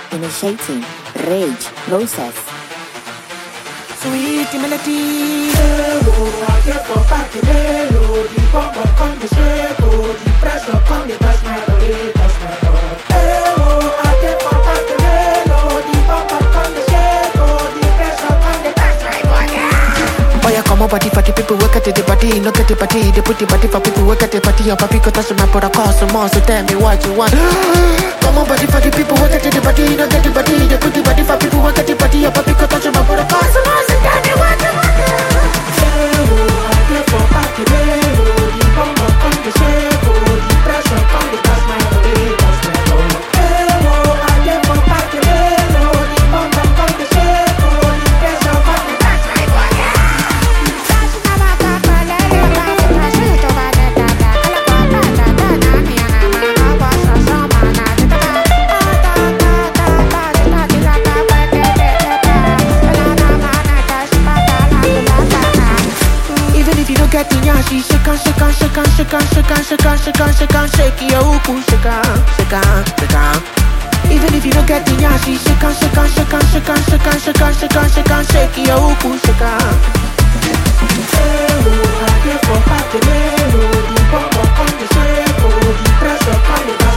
Initiating rage process. Sweet melody. I get for back the melody. Pop up on the shape, the pressure on the touch my body, touch my body. I get for back the melody. Pop up on the shape, the pressure on the touch my body. Boy, I come up body for the people work at the body, no get the body. They put the body for people work at the body. Your papi go touch my body, cause some more. So tell me what you want. Come on, body for the people work at the body, no get the body. They put the body for people work at the body. Your papi go touch my body, cause some more. So tell me what you want. I get for back the melody. Come up on the shape, the pressure on the touch my body, touch my body. I get for back the melody. Come up on the shape, the pressure on the touch my body. Even if you don't get the nyashi, shake on, shake on, shake on, shake on, shake on, shake on, shake on, shake on, shake your uku, shake on, shake on, shake on. Even if you don't get the nyashi, shake on, shake on, shake on, shake on, shake on, shake on, shake on, shake on, shake your uku, shake on. I get for back the melody, pop up on the shape, the pressure on the